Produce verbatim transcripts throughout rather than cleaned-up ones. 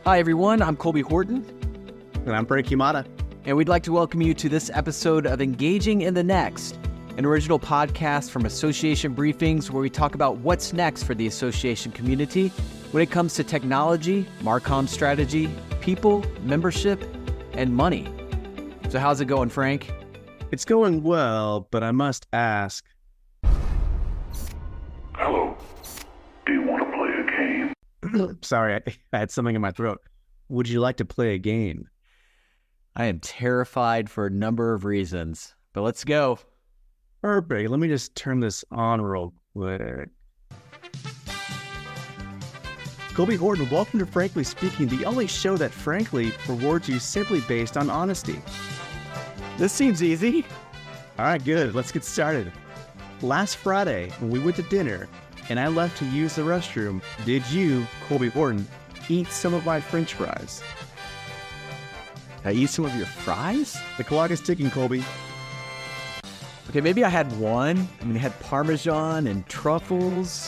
Hi, everyone. I'm Colby Horton. And I'm Frank Yamada. And we'd like to welcome you to this episode of Engaging in the Next, an original podcast from Association Briefings where we talk about what's next for the association community when it comes to technology, Marcom strategy, people, membership, and money. So how's it going, Frank? It's going well, but I must ask. Hello. Do you want to play a game? Sorry, I, I had something in my throat. Would you like to play a game? I am terrified for a number of reasons, but let's go. Perfect. Let me just turn this on real quick. Colby Horton, welcome to Frankly Speaking, the only show that frankly rewards you simply based on honesty. This seems easy. All right, good. Let's get started. Last Friday, when we went to dinner and I left to use the restroom, did you, Colby Horton, eat some of my French fries? Did I eat some of your fries? The clock is ticking, Colby. Okay, maybe I had one. I mean, it had Parmesan and truffles.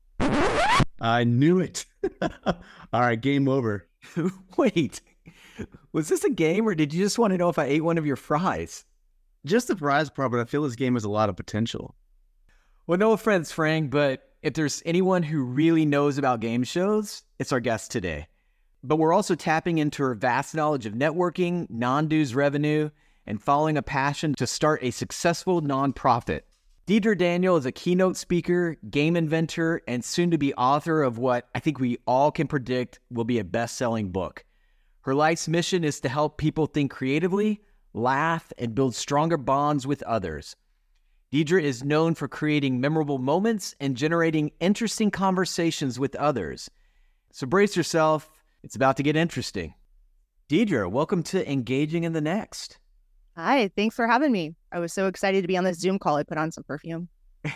I knew it. All right, game over. Wait, was this a game or did you just want to know if I ate one of your fries? Just the fries part, but I feel this game has a lot of potential. Well, no offense, Frank, but if there's anyone who really knows about game shows, it's our guest today. But we're also tapping into her vast knowledge of networking, non-dues revenue, and following a passion to start a successful nonprofit. Deidre Daniel is a keynote speaker, game inventor, and soon-to-be author of what I think we all can predict will be a best-selling book. Her life's mission is to help people think creatively, laugh, and build stronger bonds with others. Deidre is known for creating memorable moments and generating interesting conversations with others. So brace yourself, it's about to get interesting. Deidre, welcome to Engaging in the Next. Hi, thanks for having me. I was so excited to be on this Zoom call. I put on some perfume.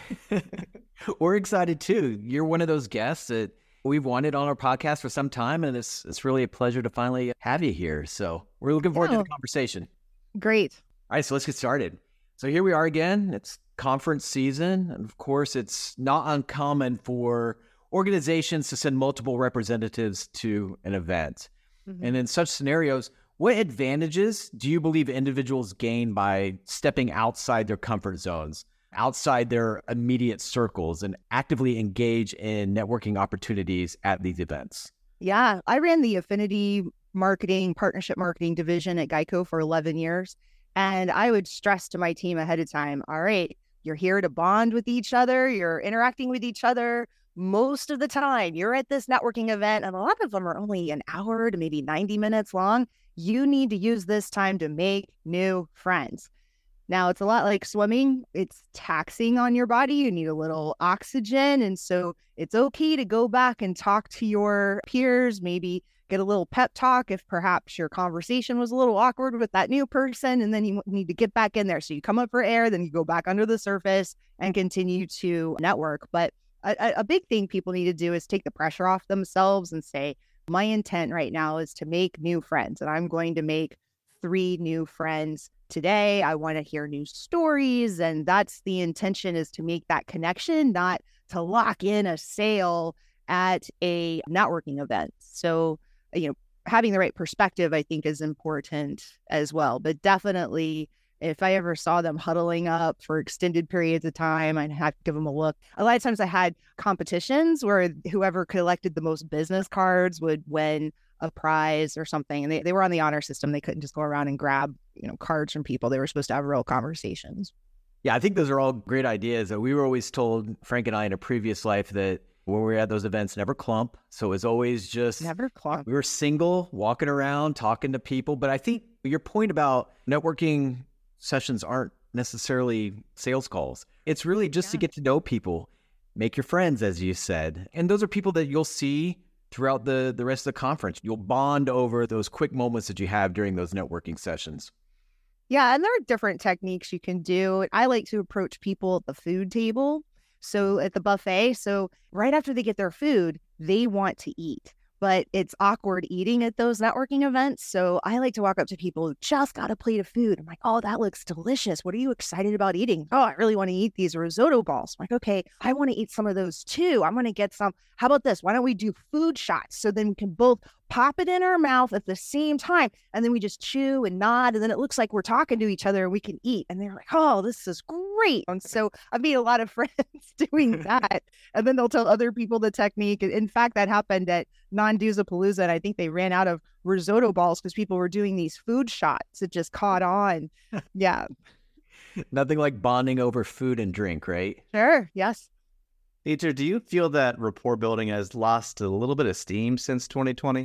We're excited too. You're one of those guests that we've wanted on our podcast for some time, and it's it's really a pleasure to finally have you here. So we're looking forward Yeah. to the conversation. Great. All right, so let's get started. So here we are again. It's conference season. And of course, it's not uncommon for organizations to send multiple representatives to an event. Mm-hmm. And in such scenarios, what advantages do you believe individuals gain by stepping outside their comfort zones, outside their immediate circles, and actively engage in networking opportunities at these events? Yeah, I ran the affinity marketing, partnership marketing division at Geico for eleven years. And I would stress to my team ahead of time, all right, you're here to bond with each other. You're interacting with each other. Most of the time, you're at this networking event, and a lot of them are only an hour to maybe ninety minutes long. You need to use this time to make new friends. Now, it's a lot like swimming. It's taxing on your body. You need a little oxygen. And so it's okay to go back and talk to your peers, maybe get a little pep talk if perhaps your conversation was a little awkward with that new person, and then you need to get back in there. So you come up for air, then you go back under the surface and continue to network. But a, a big thing people need to do is take the pressure off themselves and say, my intent right now is to make new friends, and I'm going to make three new friends today. I want to hear new stories, and that's the intention, is to make that connection, not to lock in a sale at a networking event. So, you know, having the right perspective, I think, is important as well. But definitely, if I ever saw them huddling up for extended periods of time, I'd have to give them a look. A lot of times I had competitions where whoever collected the most business cards would win a prize or something. And they, they were on the honor system. They couldn't just go around and grab, you know, cards from people. They were supposed to have real conversations. Yeah, I think those are all great ideas. We were always told, Frank and I, in a previous life, that when we were at those events, never clump. So it was always just, Never clump. We were single, walking around, talking to people. But I think your point about networking sessions aren't necessarily sales calls. It's really just Yeah. to get to know people, make your friends, as you said. And those are people that you'll see throughout the, the rest of the conference. You'll bond over those quick moments that you have during those networking sessions. Yeah, and there are different techniques you can do. I like to approach people at the food table. So at the buffet, so right after they get their food, they want to eat. but it's awkward eating at those networking events. So I like to walk up to people who just got a plate of food. I'm like, oh, that looks delicious. What are you excited about eating? Oh, I really want to eat these risotto balls. I'm like, okay, I want to eat some of those too. I'm going to get some. How about this? Why don't we do food shots? So then we can both pop it in our mouth at the same time. And then we just chew and nod. And then it looks like we're talking to each other and we can eat. And they're like, oh, this is great. And so I've made a lot of friends doing that. And then they'll tell other people the technique. In fact, that happened at Non-Doozapalooza. And I think they ran out of risotto balls because people were doing these food shots. It just caught on. Yeah. Nothing like bonding over food and drink, right? Sure. Yes. Dieter, do you feel that rapport building has lost a little bit of steam since twenty twenty?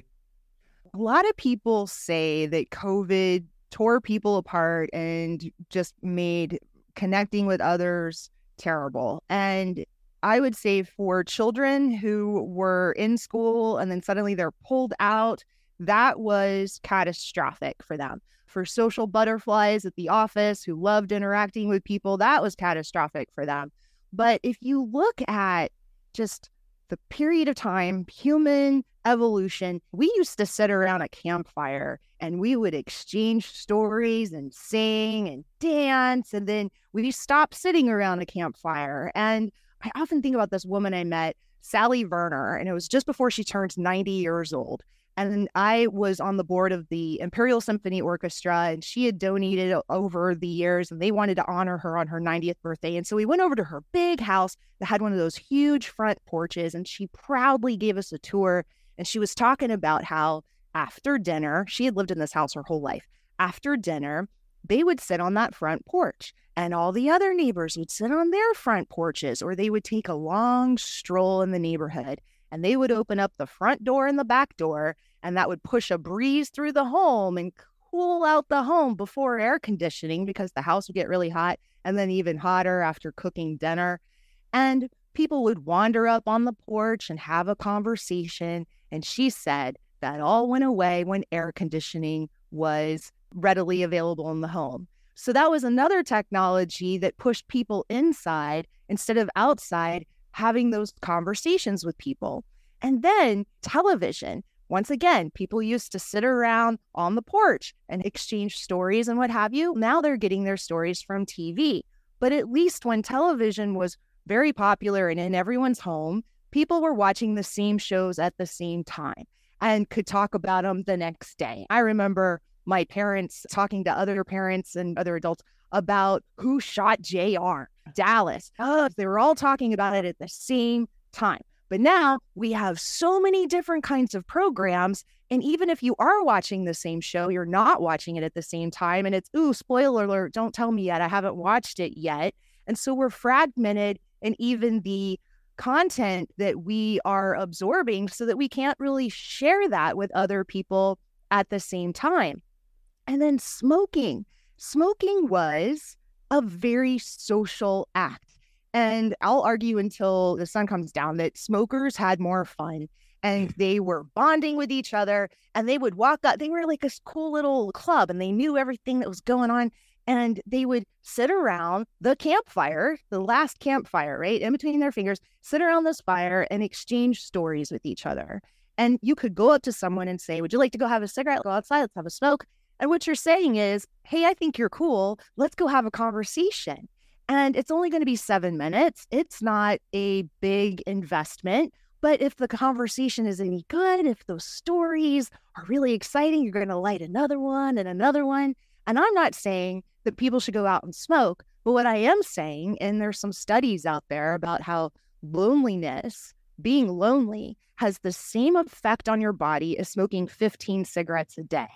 A lot of people say that COVID tore people apart and just made connecting with others terrible. And I would say for children who were in school and then suddenly they're pulled out, that was catastrophic for them. For social butterflies at the office who loved interacting with people, that was catastrophic for them. But if you look at just the period of time, human evolution, we used to sit around a campfire and we would exchange stories and sing and dance. And then we stopped sitting around a campfire. And I often think about this woman I met, Sally Verner, and it was just before she turned ninety years old. And I was on the board of the Imperial Symphony Orchestra, and she had donated over the years, and they wanted to honor her on her ninetieth birthday. And so we went over to her big house that had one of those huge front porches, and she proudly gave us a tour. And she was talking about how after dinner, she had lived in this house her whole life. After dinner, they would sit on that front porch, and all the other neighbors would sit on their front porches, or they would take a long stroll in the neighborhood. And they would open up the front door and the back door, and that would push a breeze through the home and cool out the home before air conditioning because the house would get really hot and then even hotter after cooking dinner. And people would wander up on the porch and have a conversation. And she said that all went away when air conditioning was readily available in the home. So that was another technology that pushed people inside instead of outside, having those conversations with people. And then television. Once again, people used to sit around on the porch and exchange stories and what have you. Now they're getting their stories from T V. But at least when television was very popular and in everyone's home, people were watching the same shows at the same time and could talk about them the next day. I remember my parents talking to other parents and other adults about who shot J R, Dallas. Oh, they were all talking about it at the same time. But now we have so many different kinds of programs. And even if you are watching the same show, you're not watching it at the same time. And it's, ooh, spoiler alert, don't tell me yet. I haven't watched it yet. And so we're fragmented in even the content that we are absorbing so that we can't really share that with other people at the same time. And then smoking. Smoking was a very social act. And I'll argue until the sun comes down that smokers had more fun and they were bonding with each other and they would walk up. They were like this cool little club and they knew everything that was going on. And they would sit around the campfire, the last campfire, right, in between their fingers, sit around this fire and exchange stories with each other. And you could go up to someone and say, would you like to go have a cigarette? Go outside, let's have a smoke. And what you're saying is, hey, I think you're cool. Let's go have a conversation. And it's only going to be seven minutes. It's not a big investment. But if the conversation is any good, if those stories are really exciting, you're going to light another one and another one. And I'm not saying that people should go out and smoke. But what I am saying, and there's some studies out there about how loneliness, being lonely, has the same effect on your body as smoking fifteen cigarettes a day.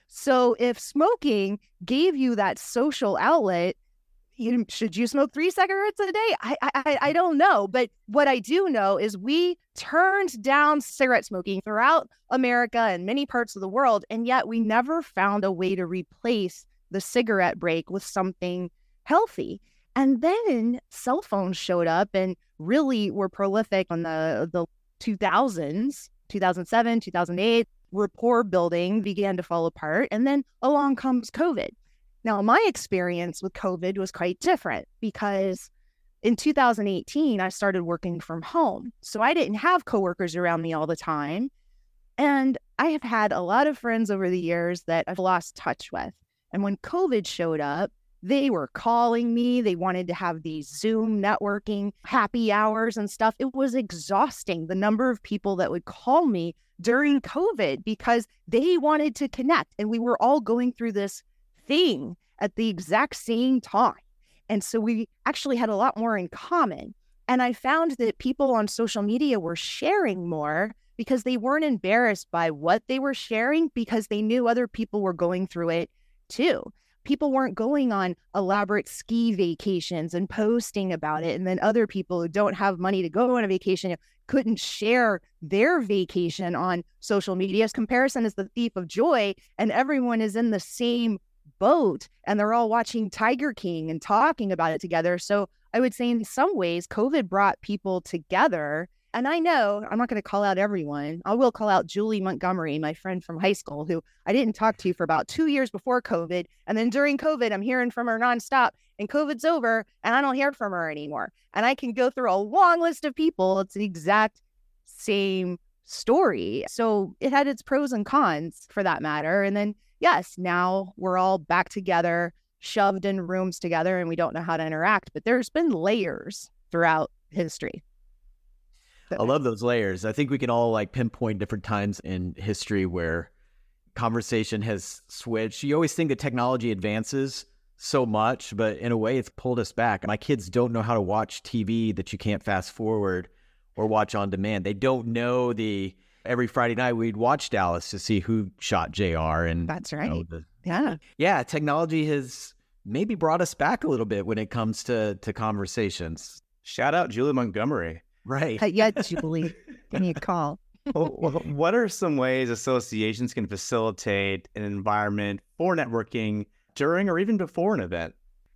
So if smoking gave you that social outlet, you, should you smoke three cigarettes a day? I, I I don't know. But what I do know is we turned down cigarette smoking throughout America and many parts of the world, and yet we never found a way to replace the cigarette break with something healthy. And then cell phones showed up and really were prolific on the, the two thousands, two thousand seven, two thousand eight. Rapport building began to fall apart. And then along comes COVID. Now, my experience with COVID was quite different because in two thousand eighteen, I started working from home. So I didn't have coworkers around me all the time. And I have had a lot of friends over the years that I've lost touch with. And when COVID showed up, They were calling me. They wanted to have these Zoom networking happy hours and stuff. It was exhausting, the number of people that would call me during COVID because they wanted to connect. And we were all going through this thing at the exact same time. And so we actually had a lot more in common. And I found that people on social media were sharing more because they weren't embarrassed by what they were sharing because they knew other people were going through it too. People weren't going on elaborate ski vacations and posting about it. And then other people who don't have money to go on a vacation couldn't share their vacation on social media. Comparison is the thief of joy, and everyone is in the same boat and they're all watching Tiger King and talking about it together. So I would say in some ways, COVID brought people together. And I know I'm not going to call out everyone. I will call out Julie Montgomery, my friend from high school, who I didn't talk to for about two years before COVID. And then during COVID, I'm hearing from her nonstop, and COVID's over and I don't hear from her anymore. And I can go through a long list of people. It's the exact same story. So it had its pros and cons for that matter. And then, yes, now we're all back together, shoved in rooms together, and we don't know how to interact. But there's been layers throughout history. I love those layers. I think we can all like pinpoint different times in history where conversation has switched. You always think that technology advances so much, but in a way it's pulled us back. My kids don't know how to watch T V that you can't fast forward or watch on demand. They don't know the every Friday night we'd watch Dallas to see who shot J R. And that's right. You know, the, yeah. Yeah. Technology has maybe brought us back a little bit when it comes to, to conversations. Shout out Julie Montgomery. Right. Uh, yeah, Julie, give me a call. Well, what are some ways associations can facilitate an environment for networking during or even before an event?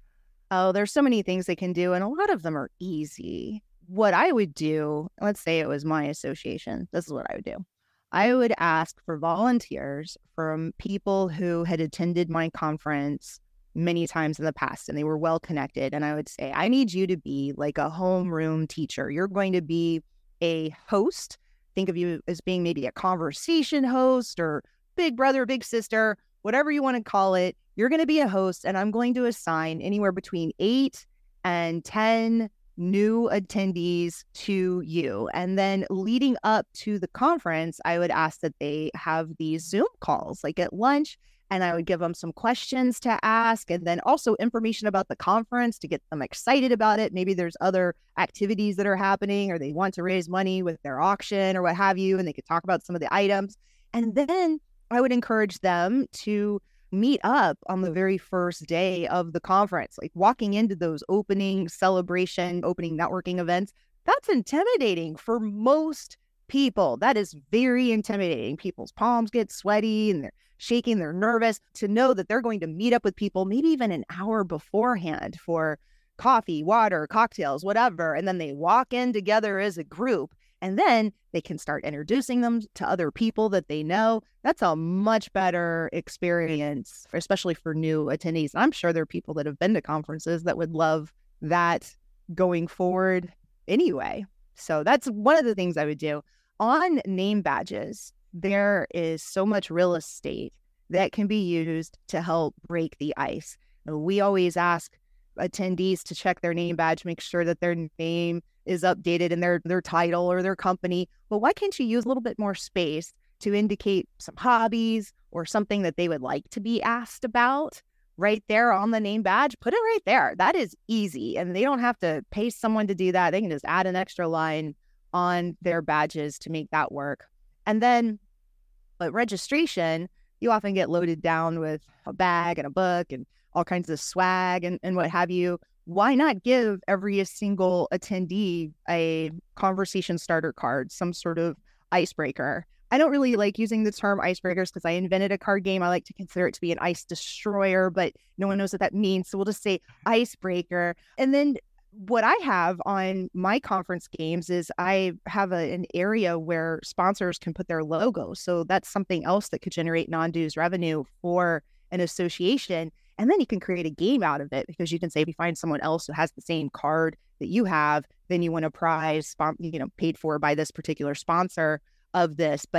Oh, there's so many things they can do, and a lot of them are easy. What I would do, let's say it was my association, this is what I would do. I would ask for volunteers from people who had attended my conference many times in the past and they were well connected. And I would say, I need you to be like a homeroom teacher. You're going to be a host. Think of you as being maybe a conversation host or big brother, big sister, whatever you want to call it. You're going to be a host, and I'm going to assign anywhere between eight and ten new attendees to you. And then leading up to the conference, I would ask that they have these Zoom calls like at lunch. And I would give them some questions to ask, and then also information about the conference to get them excited about it. Maybe there's other activities that are happening, or they want to raise money with their auction or what have you, and they could talk about some of the items. And then I would encourage them to meet up on the very first day of the conference, like walking into those opening celebration, opening networking events. That's intimidating for most people. That is very intimidating. People's palms get sweaty and they're shaking, they're nervous to know that they're going to meet up with people maybe even an hour beforehand for coffee, water, cocktails, whatever. And then they walk in together as a group, and then they can start introducing them to other people that they know. That's a much better experience, especially for new attendees. I'm sure there are people that have been to conferences that would love that going forward anyway. So that's one of the things I would do. On name badges, there is so much real estate that can be used to help break the ice. We always ask attendees to check their name badge, make sure that their name is updated in their, their title or their company. But why can't you use a little bit more space to indicate some hobbies or something that they would like to be asked about right there on the name badge? Put it right there. That is easy. And they don't have to pay someone to do that. They can just add an extra line on their badges to make that work. And then, but registration, you often get loaded down with a bag and a book and all kinds of swag and, and what have you. Why not give every single attendee a conversation starter card, some sort of icebreaker? I don't really like using the term icebreakers because I invented a card game. I like to consider it to be an ice destroyer, but no one knows what that means. So we'll just say icebreaker. And then what I have on my conference games is I have a, an area where sponsors can put their logo. So that's something else that could generate non-dues revenue for an association. And then you can create a game out of it, because you can say, if you find someone else who has the same card that you have, then you win a prize, you know, paid for by this particular sponsor of this. But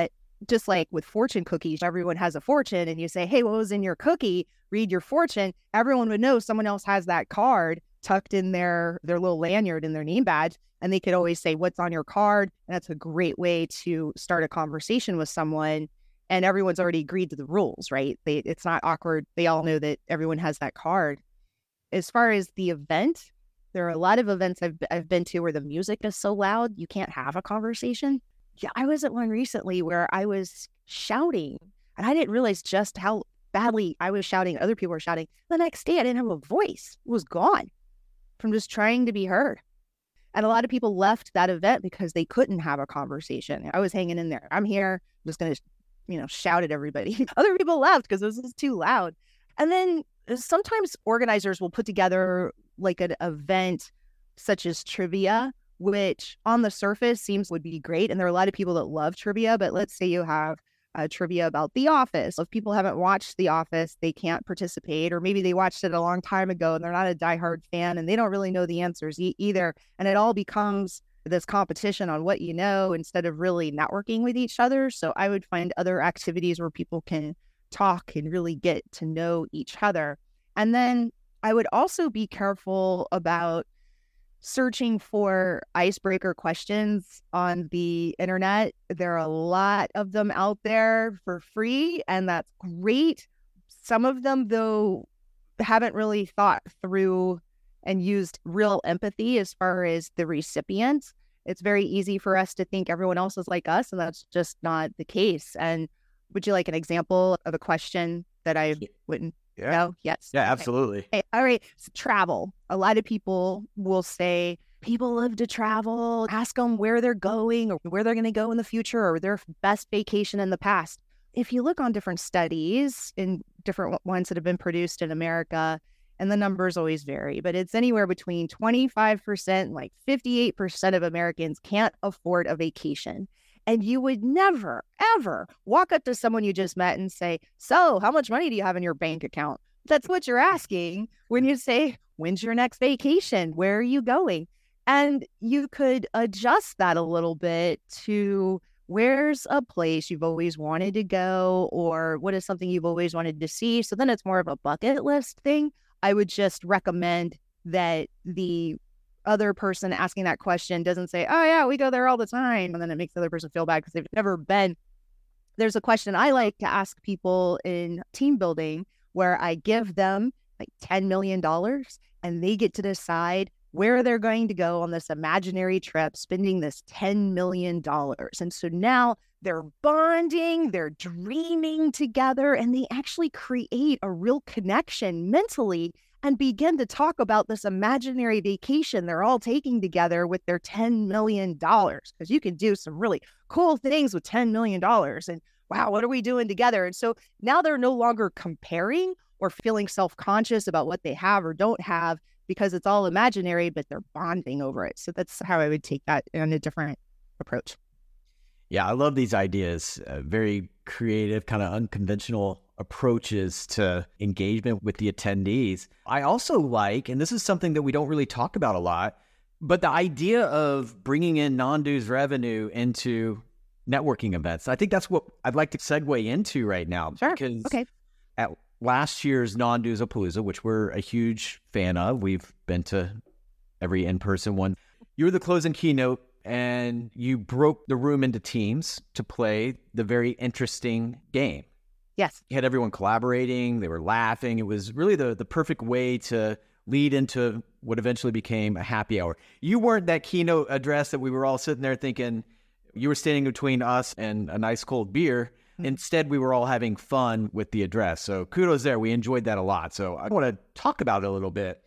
just like with fortune cookies, everyone has a fortune and you say, hey, what was in your cookie? Read your fortune. Everyone would know someone else has that card tucked in their, their little lanyard in their name badge. And they could always say, what's on your card? And that's a great way to start a conversation with someone. And everyone's already agreed to the rules, right? They, it's not awkward. They all know that everyone has that card. As far as the event, there are a lot of events I've, I've been to where the music is so loud, you can't have a conversation. Yeah, I was at one recently where I was shouting and I didn't realize just how badly I was shouting. Other people were shouting. The next day, I didn't have a voice. It was gone from just trying to be heard. And a lot of people left that event because they couldn't have a conversation. I was hanging in there. I'm here. I'm just going to, you know, shout at everybody. Other people left because this was too loud. And then sometimes organizers will put together like an event such as trivia, which on the surface seems would be great. And there are a lot of people that love trivia, but let's say you have uh, trivia about The Office. If people haven't watched The Office, they can't participate, or maybe they watched it a long time ago and they're not a diehard fan and they don't really know the answers e- either. And it all becomes this competition on what you know instead of really networking with each other. So I would find other activities where people can talk and really get to know each other. And then I would also be careful about searching for icebreaker questions on the internet. There are a lot of them out there for free, and that's great. Some of them, though, haven't really thought through and used real empathy as far as the recipient. It's very easy for us to think everyone else is like us, and that's just not the case. And would you like an example of a question that I wouldn't Yeah. know? Yes. Yeah, Okay. absolutely. Okay. All right. So travel. A lot of people will say people love to travel. Ask them where they're going or where they're going to go in the future or their best vacation in the past. If you look on different studies in different ones that have been produced in America, and the numbers always vary, but it's anywhere between twenty-five percent, like fifty-eight percent of Americans can't afford a vacation. And you would never, ever walk up to someone you just met and say, so how much money do you have in your bank account? That's what you're asking when you say, when's your next vacation? Where are you going? And you could adjust that a little bit to where's a place you've always wanted to go, or what is something you've always wanted to see. So then it's more of a bucket list thing. I would just recommend that the other person asking that question doesn't say, oh yeah, we go there all the time. And then it makes the other person feel bad because they've never been. There's a question I like to ask people in team building where I give them like ten million dollars and they get to decide where they're going to go on this imaginary trip, spending this ten million dollars. And so now they're bonding, they're dreaming together, and they actually create a real connection mentally and begin to talk about this imaginary vacation they're all taking together with their ten million dollars, because you can do some really cool things with ten million dollars. And wow, what are we doing together? And so now they're no longer comparing or feeling self-conscious about what they have or don't have because it's all imaginary, but they're bonding over it. So that's how I would take that in a different approach. Yeah, I love these ideas. Uh, very creative, kind of unconventional approaches to engagement with the attendees. I also like, and this is something that we don't really talk about a lot, but the idea of bringing in non-dues revenue into networking events. I think that's what I'd like to segue into right now. Sure. Because okay. at last year's Non-Dues-a-Palooza, which we're a huge fan of, we've been to every in-person one. You were the closing keynote, and you broke the room into teams to play the very interesting game. Yes. You had everyone collaborating. They were laughing. It was really the, the perfect way to lead into what eventually became a happy hour. You weren't that keynote address that we were all sitting there thinking you were standing between us and a nice cold beer. Mm-hmm. Instead, we were all having fun with the address. So kudos there. We enjoyed that a lot. So I want to talk about it a little bit.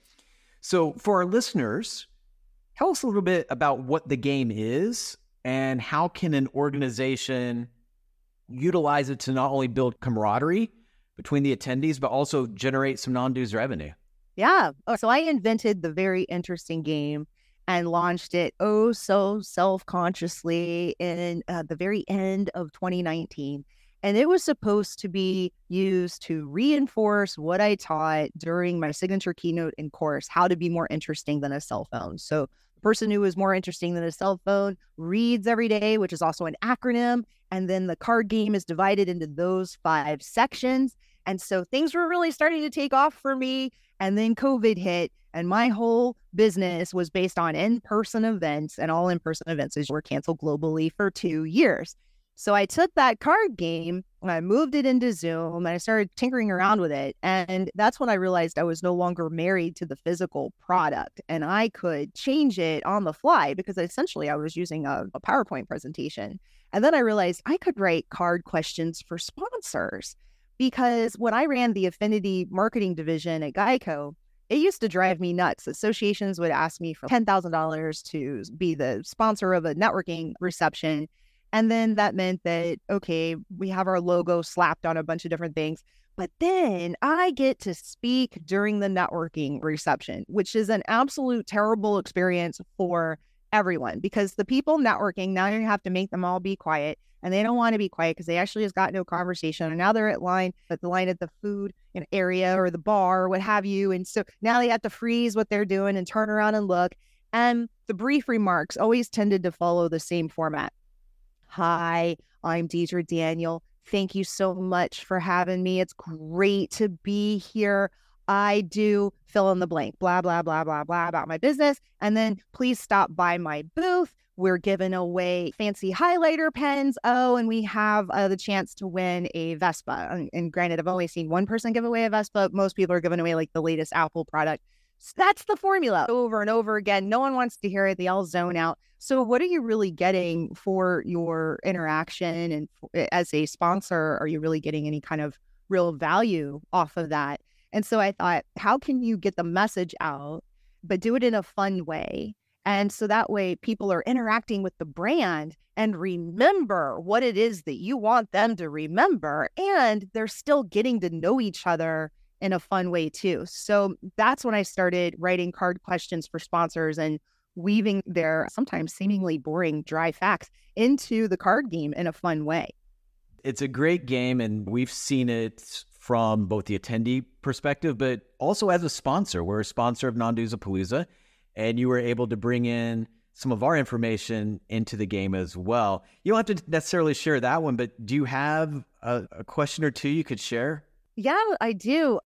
So for our listeners, tell us a little bit about what the game is and how can an organization utilize it to not only build camaraderie between the attendees, but also generate some non-dues revenue. Yeah. Oh, so I invented the very interesting game and launched it oh so self-consciously in uh, the very end of twenty nineteen. And it was supposed to be used to reinforce what I taught during my signature keynote and course, how to be more interesting than a cell phone. So the person who is more interesting than a cell phone reads every day, which is also an acronym, And then the card game is divided into those five sections. And so things were really starting to take off for me. And then COVID hit, and my whole business was based on in-person events, and all in-person events were canceled globally for two years. So I took that card game and I moved it into Zoom and I started tinkering around with it. And that's when I realized I was no longer married to the physical product and I could change it on the fly because essentially I was using a, a PowerPoint presentation. And then I realized I could write card questions for sponsors because when I ran the affinity marketing division at Geico, it used to drive me nuts. Associations would ask me for ten thousand dollars to be the sponsor of a networking reception. And then that meant that, okay, we have our logo slapped on a bunch of different things. But then I get to speak during the networking reception, which is an absolute terrible experience for everyone because the people networking, now you have to make them all be quiet. And they don't want to be quiet because they actually just got no conversation. And now they're at line, at the line at the food area or the bar or what have you. And so now they have to freeze what they're doing and turn around and look. And the brief remarks always tended to follow the same format. Hi, I'm Deidre Daniel. Thank you so much for having me. It's great to be here. I do fill in the blank, blah, blah, blah, blah, blah about my business. And then please stop by my booth. We're giving away fancy highlighter pens. Oh, and we have uh, the chance to win a Vespa. And, and granted, I've only seen one person give away a Vespa. Most people are giving away like the latest Apple product. So that's the formula over and over again. No one wants to hear it. They all zone out. So what are you really getting for your interaction? And as a sponsor, are you really getting any kind of real value off of that? And so I thought, how can you get the message out, but do it in a fun way? And so that way people are interacting with the brand and remember what it is that you want them to remember. And they're still getting to know each other in a fun way too. So that's when I started writing card questions for sponsors and weaving their sometimes seemingly boring, dry facts into the card game in a fun way. It's a great game, and we've seen it from both the attendee perspective, but also as a sponsor. We're a sponsor of Non-Duzapalooza, and you were able to bring in some of our information into the game as well. You don't have to necessarily share that one, but do you have a, a question or two you could share? Yeah, I do.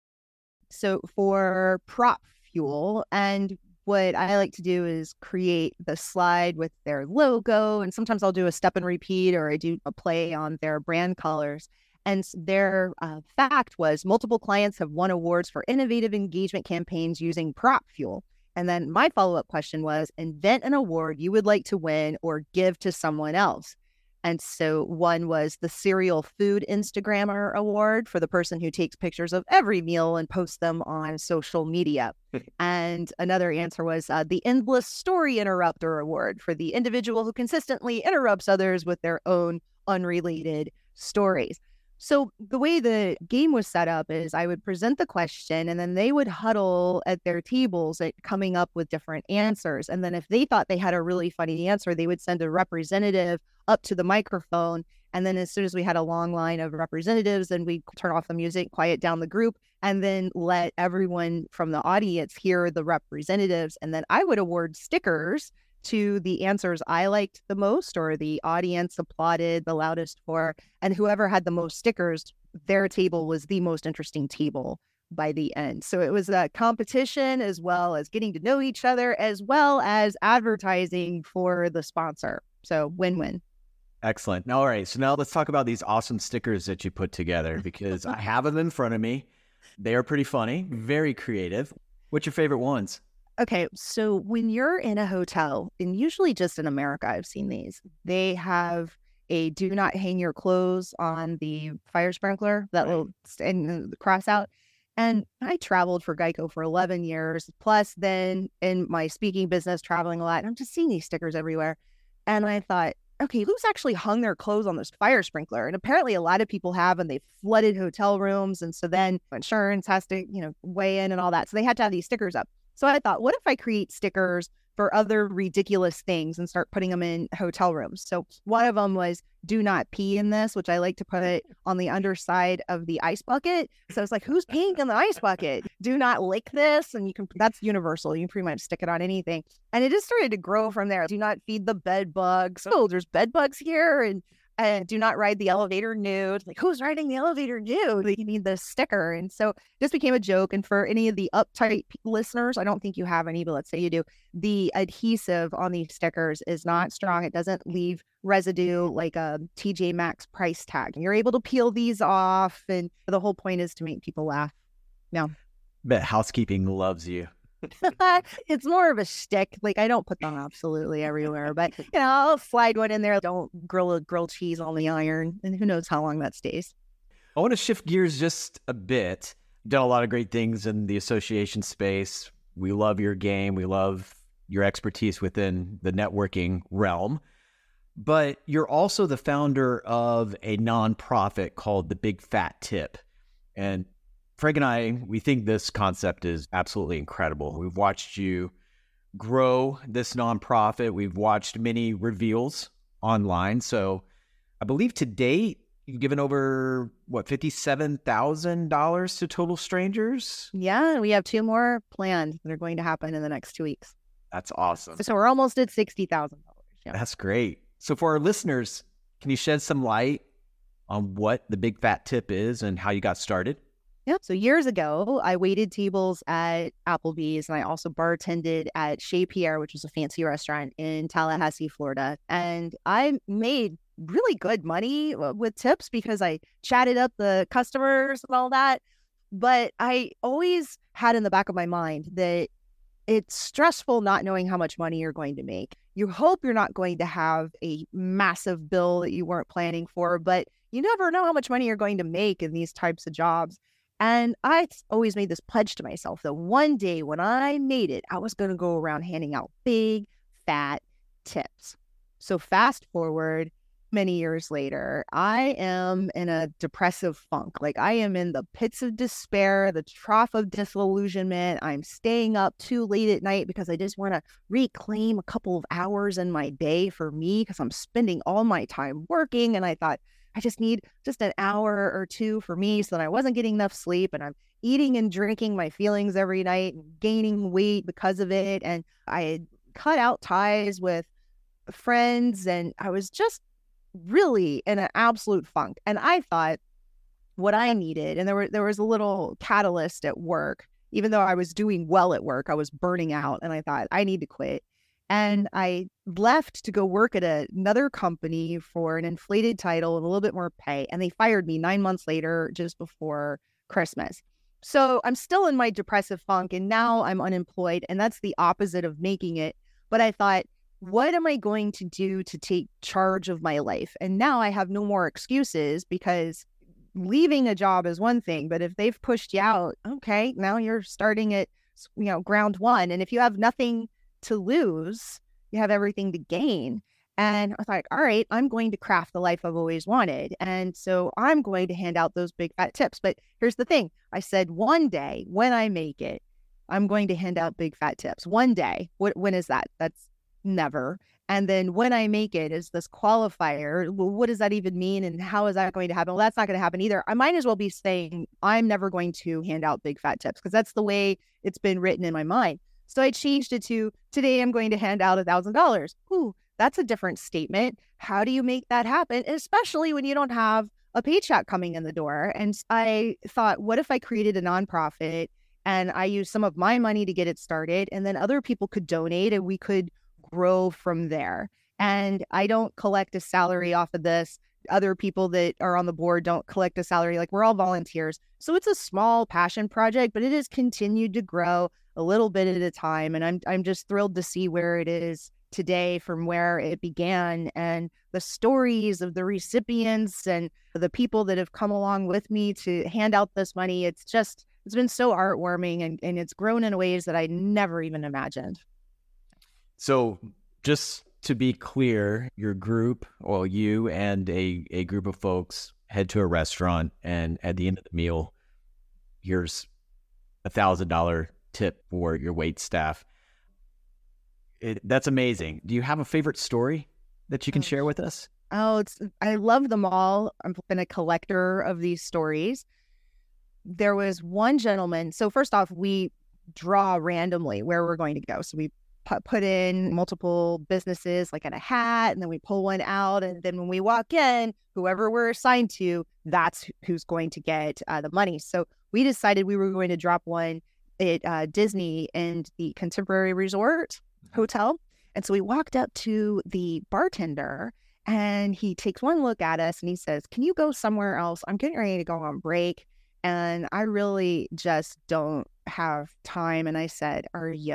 So for Prop Fuel, and what I like to do is create the slide with their logo, and sometimes I'll do a step and repeat, or I do a play on their brand colors. And their uh, fact was multiple clients have won awards for innovative engagement campaigns using Prop Fuel. And then my follow-up question was, invent an award you would like to win or give to someone else. And so one was the Cereal Food Instagrammer Award for the person who takes pictures of every meal and posts them on social media. And another answer was uh, the Endless Story Interrupter Award for the individual who consistently interrupts others with their own unrelated stories. So the way the game was set up is I would present the question and then they would huddle at their tables at coming up with different answers. And then if they thought they had a really funny answer, they would send a representative up to the microphone. And then as soon as we had a long line of representatives, then we'd turn off the music, quiet down the group, and then let everyone from the audience hear the representatives. And then I would award stickers to the answers I liked the most or the audience applauded the loudest for. And whoever had the most stickers, their table was the most interesting table by the end. So it was a competition as well as getting to know each other, as well as advertising for the sponsor. So win-win. Excellent. All right. So now let's talk about these awesome stickers that you put together because I have them in front of me. They are pretty funny, very creative. What's your favorite ones? Okay, so when you're in a hotel, and usually just in America, I've seen these, they have a do not hang your clothes on the fire sprinkler, that little and cross out. And I traveled for Geico for eleven years, plus then in my speaking business, traveling a lot, and I'm just seeing these stickers everywhere. And I thought, okay, who's actually hung their clothes on this fire sprinkler? And apparently a lot of people have, and they've flooded hotel rooms. And so then insurance has to, you know, weigh in and all that. So they had to have these stickers up. So I thought, what if I create stickers for other ridiculous things and start putting them in hotel rooms? So one of them was do not pee in this, which I like to put it on the underside of the ice bucket. So it's like, who's peeing in the ice bucket? Do not lick this. And you can, that's universal. You can pretty much stick it on anything. And it just started to grow from there. Do not feed the bed bugs. Oh, there's bed bugs here. And and do not ride the elevator nude. Like, who's riding the elevator nude? Like, you need the sticker. And so this became a joke. And for any of the uptight listeners, I don't think you have any, but let's say you do. The adhesive on these stickers is not strong. It doesn't leave residue like a T J Maxx price tag. And you're able to peel these off. And the whole point is to make people laugh. No. Bet housekeeping loves you. It's more of a shtick. Like, I don't put them absolutely everywhere, but you know, I'll slide one in there. Don't grill a grilled cheese on the iron, and who knows how long that stays. I want to shift gears just a bit. You've done a lot of great things in the association space. We love your game. We love your expertise within the networking realm. But you're also the founder of a nonprofit called The Big Fat Tip. And Frank and I, we think this concept is absolutely incredible. We've watched you grow this nonprofit. We've watched many reveals online. So I believe to date, you've given over, what, fifty-seven thousand dollars to total strangers? Yeah, we have two more planned that are going to happen in the next two weeks. That's awesome. So we're almost at sixty thousand dollars. Yeah. That's great. So for our listeners, can you shed some light on what the Big Fat Tip is and how you got started? Yeah. So years ago, I waited tables at Applebee's, and I also bartended at Chez Pierre, which is a fancy restaurant in Tallahassee, Florida. And I made really good money with tips because I chatted up the customers and all that. But I always had in the back of my mind that it's stressful not knowing how much money you're going to make. You hope you're not going to have a massive bill that you weren't planning for, but you never know how much money you're going to make in these types of jobs. And I always made this pledge to myself that one day when I made it, I was going to go around handing out big, fat tips. So fast forward many years later, I am in a depressive funk. Like, I am in the pits of despair, the trough of disillusionment. I'm staying up too late at night because I just want to reclaim a couple of hours in my day for me because I'm spending all my time working. And I thought, I just need just an hour or two for me so that I wasn't getting enough sleep, and I'm eating and drinking my feelings every night and gaining weight because of it. And I had cut out ties with friends, and I was just really in an absolute funk. And I thought what I needed, and there were there was a little catalyst at work, even though I was doing well at work, I was burning out, and I thought I need to quit. And I left to go work at a, another company for an inflated title and a little bit more pay. And they fired me nine months later, just before Christmas. So I'm still in my depressive funk, and now I'm unemployed. And that's the opposite of making it. But I thought, what am I going to do to take charge of my life? And now I have no more excuses, because leaving a job is one thing, but if they've pushed you out, okay, now you're starting at, you know, ground one. And if you have nothing to lose, you have everything to gain. And I was like, all right, I'm going to craft the life I've always wanted. And so I'm going to hand out those big fat tips. But here's the thing. I said, one day when I make it, I'm going to hand out big fat tips. One day. What, when is that? That's never. And then when I make it is this qualifier. Well, what does that even mean? And how is that going to happen? Well, that's not going to happen either. I might as well be saying I'm never going to hand out big fat tips, because that's the way it's been written in my mind. So I changed it to, today I'm going to hand out a thousand dollars. Ooh, that's a different statement. How do you make that happen? Especially when you don't have a paycheck coming in the door. And I thought, what if I created a nonprofit and I used some of my money to get it started, and then other people could donate and we could grow from there. And I don't collect a salary off of this. Other people that are on the board don't collect a salary. Like, we're all volunteers. So it's a small passion project, but it has continued to grow a little bit at a time. And I'm I'm just thrilled to see where it is today from where it began, and the stories of the recipients and the people that have come along with me to hand out this money. It's just, it's been so heartwarming, and, and it's grown in ways that I never even imagined. So just to be clear, your group, well, you and a, a group of folks head to a restaurant, and at the end of the meal, here's a thousand dollar tip for your wait staff. It, that's amazing. Do you have a favorite story that you can share with us? Oh, it's, I love them all. I've been a collector of these stories. There was one gentleman. So first off, we draw randomly where we're going to go. So we pu- put in multiple businesses like in a hat, and then we pull one out. And then when we walk in, whoever we're assigned to, that's who's going to get uh, the money. So we decided we were going to drop one at uh, Disney and the Contemporary Resort Hotel. And so we walked up to the bartender, and he takes one look at us and he says, "Can you go somewhere else? I'm getting ready to go on break, and I really just don't have time." And I said, "Are you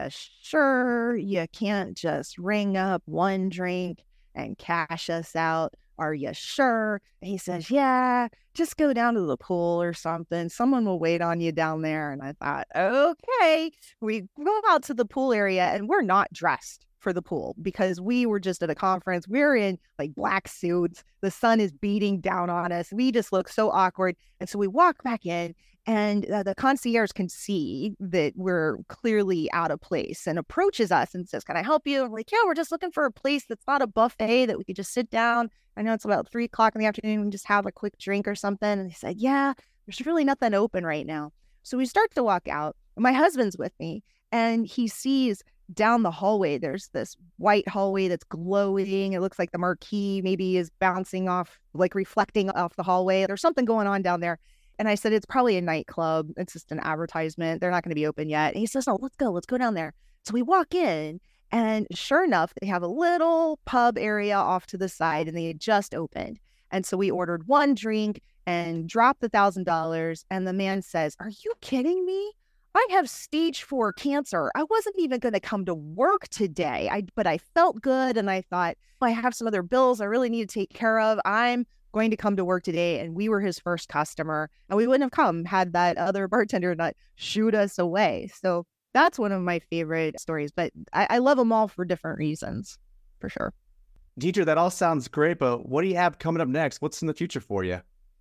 sure you can't just ring up one drink and cash us out? Are you sure?" And he says, "Yeah, just go down to the pool or something. Someone will wait on you down there." And I thought, okay. We go out to the pool area, and we're not dressed for the pool because we were just at a conference. We're in like black suits. The sun is beating down on us. We just look so awkward. And so we walk back in, and uh, the concierge can see that we're clearly out of place and approaches us and says, "Can I help you?" I'm like, "Yeah, we're just looking for a place that's not a buffet that we could just sit down. I know it's about three o'clock in the afternoon. We can just have a quick drink or something." And they said, "Yeah, there's really nothing open right now." So we start to walk out. My husband's with me, and he sees down the hallway, there's this white hallway that's glowing. It looks like the marquee maybe is bouncing off, like reflecting off the hallway. There's something going on down there. And I said, "It's probably a nightclub. It's just an advertisement. They're not going to be open yet." And he says, "No, let's go. Let's go down there." So we walk in, and sure enough, they have a little pub area off to the side, and they had just opened. And so we ordered one drink and dropped the thousand dollars. And the man says, "Are you kidding me? I have stage four cancer. I wasn't even going to come to work today. I, but I felt good. And I thought, I have some other bills I really need to take care of. I'm going to come to work today." And we were his first customer, and we wouldn't have come had that other bartender not shoot us away. So that's one of my favorite stories, but I, I love them all for different reasons, for sure. Deidre, that all sounds great, but what do you have coming up next? What's in the future for you?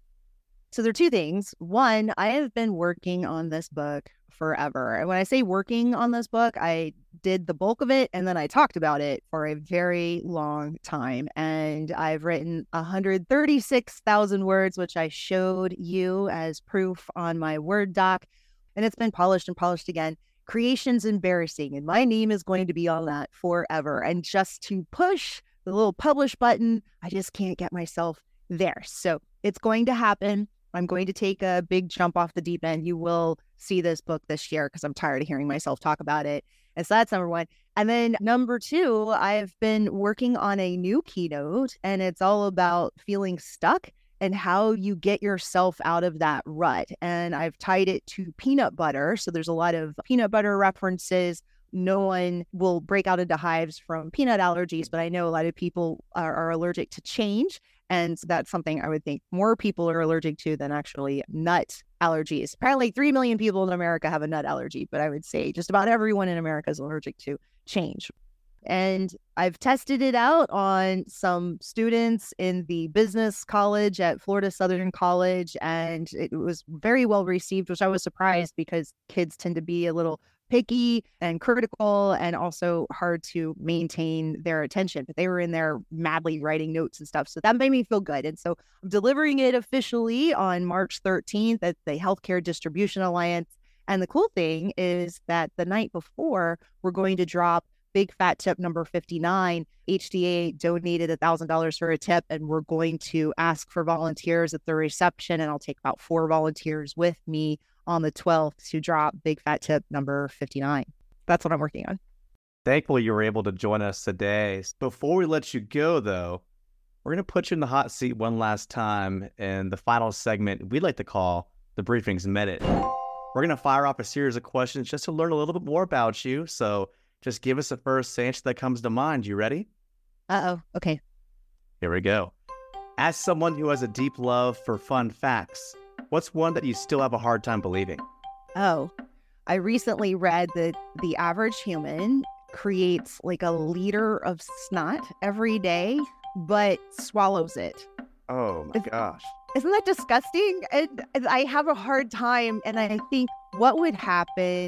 So there are two things. One, I have been working on this book forever. And when I say working on this book, I did the bulk of it, and then I talked about it for a very long time. And I've written one hundred thirty-six thousand words, which I showed you as proof on my Word doc. And it's been polished and polished again. Creation's embarrassing, and my name is going to be on that forever. And just to push the little publish button, I just can't get myself there. So it's going to happen. I'm going to take a big jump off the deep end. You will see this book this year because I'm tired of hearing myself talk about it. And so that's number one. And then number two, I've been working on a new keynote, and it's all about feeling stuck and how you get yourself out of that rut. And I've tied it to peanut butter. So there's a lot of peanut butter references. No one will break out into hives from peanut allergies, but I know a lot of people are, are allergic to change. And that's something I would think more people are allergic to than actually nut allergies. Apparently three million people in America have a nut allergy, but I would say just about everyone in America is allergic to change. And I've tested it out on some students in the business college at Florida Southern College, and it was very well received, which I was surprised because kids tend to be a little picky and critical and also hard to maintain their attention. But they were in there madly writing notes and stuff. So that made me feel good. And so I'm delivering it officially on March thirteenth at the Healthcare Distribution Alliance. And the cool thing is that the night before, we're going to drop Big Fat Tip number fifty-nine. H D A donated one thousand dollars for a tip, and we're going to ask for volunteers at the reception. And I'll take about four volunteers with me on the twelfth to drop Big Fat Tip number fifty-nine. That's what I'm working on. Thankfully, you were able to join us today. Before we let you go, though, we're going to put you in the hot seat one last time in the final segment we like to call the Briefings Minute. We're going to fire off a series of questions just to learn a little bit more about you. So just give us the first answer that comes to mind. You ready? Uh-oh. Okay. Here we go. As someone who has a deep love for fun facts, what's one that you still have a hard time believing? Oh, I recently read that the average human creates like a liter of snot every day, but swallows it. Oh my gosh. Isn't that disgusting? And, and I have a hard time, and I think, what would happen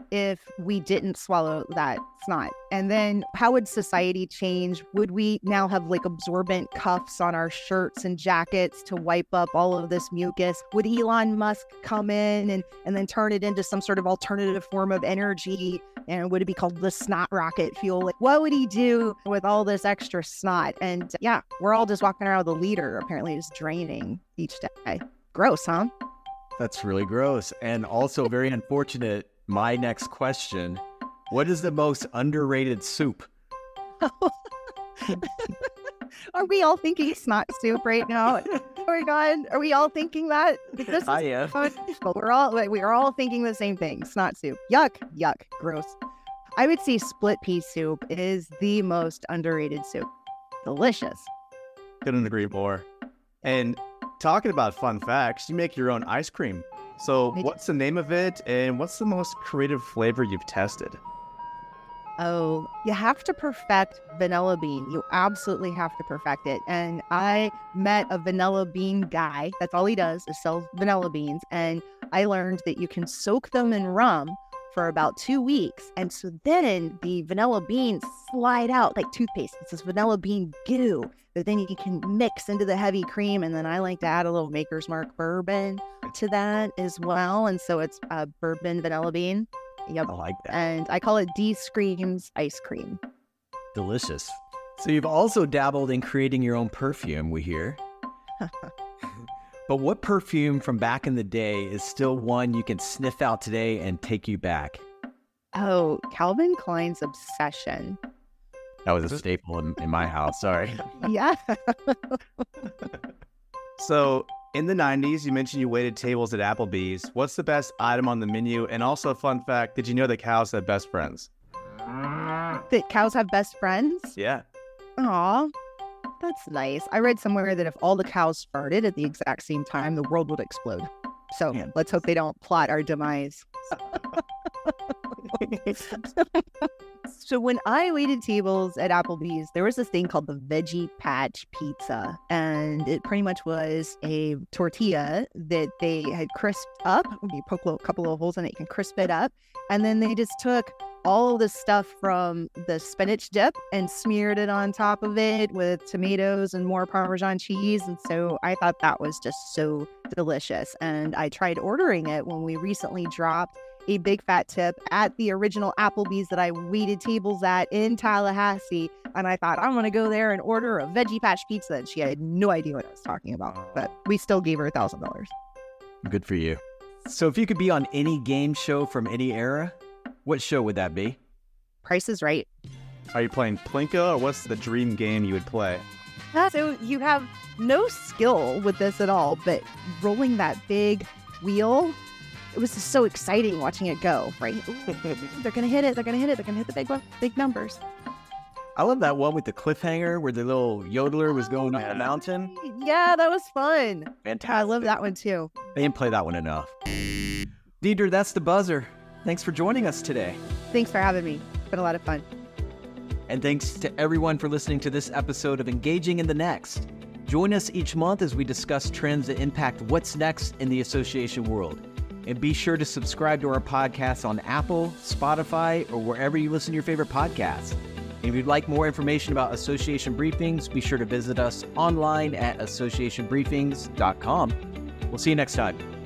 if we didn't swallow that snot? And then how would society change? Would we now have like absorbent cuffs on our shirts and jackets to wipe up all of this mucus? Would Elon Musk come in and, and then turn it into some sort of alternative form of energy? And would it be called the snot rocket fuel? Like, what would he do with all this extra snot? And yeah, we're all just walking around with a liter, apparently just draining each day. Gross, huh? That's really gross. And also very unfortunate. My next question, what is the most underrated soup? Are we all thinking snot soup right now? Oh my God. Are we all thinking that? This I am. But we're all, we're all thinking the same thing. Snot soup. Yuck. Yuck. Gross. I would say split pea soup is the most underrated soup. Delicious. Couldn't agree more. And talking about fun facts, you make your own ice cream. So what's the name of it, and what's the most creative flavor you've tested? Oh, you have to perfect vanilla bean. You absolutely have to perfect it. And I met a vanilla bean guy. That's all he does is sell vanilla beans. And I learned that you can soak them in rum for about two weeks. And so then the vanilla beans slide out like toothpaste. It's this vanilla bean goo that then you can mix into the heavy cream. And then I like to add a little Maker's Mark bourbon to that as well. And so it's a bourbon vanilla bean. Yep. I like that. And I call it D Screams ice cream. Delicious. So you've also dabbled in creating your own perfume, we hear. But what perfume from back in the day is still one you can sniff out today and take you back? Oh, Calvin Klein's Obsession. That was a staple in, in my house. Sorry. Yeah. So in the nineties, you mentioned you waited tables at Applebee's. What's the best item on the menu? And also a fun fact, did you know that cows have best friends? That cows have best friends? Yeah. Aw, that's nice. I read somewhere that if all the cows farted at the exact same time, the world would explode. So Man. let's hope they don't plot our demise. So when I waited tables at Applebee's, there was this thing called the Veggie Patch Pizza. And it pretty much was a tortilla that they had crisped up. You poke a couple of holes in it, you can crisp it up. And then they just took all the stuff from the spinach dip and smeared it on top of it with tomatoes and more Parmesan cheese. And so I thought that was just so delicious. And I tried ordering it when we recently dropped a big fat tip at the original Applebee's that I waited tables at in Tallahassee. And I thought, I'm going to go there and order a Veggie Patch Pizza. And she had no idea what I was talking about. But we still gave her a thousand dollars. Good for you. So if you could be on any game show from any era, what show would that be? Price is Right. Are you playing Plinko, or what's the dream game you would play? Uh, so you have no skill with this at all, but rolling that big wheel, it was just so exciting watching it go, right? Ooh, they're going to hit it. They're going to hit it. They're going to hit the big one, big numbers. I love that one with the cliffhanger where the little yodeler was going up the mountain. Yeah, that was fun. Fantastic. I love that one too. They didn't play that one enough. Deidre, that's the buzzer. Thanks for joining us today. Thanks for having me. It's been a lot of fun. And thanks to everyone for listening to this episode of Engaging in the Next. Join us each month as we discuss trends that impact what's next in the association world. And be sure to subscribe to our podcast on Apple, Spotify, or wherever you listen to your favorite podcasts. And if you'd like more information about Association Briefings, be sure to visit us online at association briefings dot com. We'll see you next time.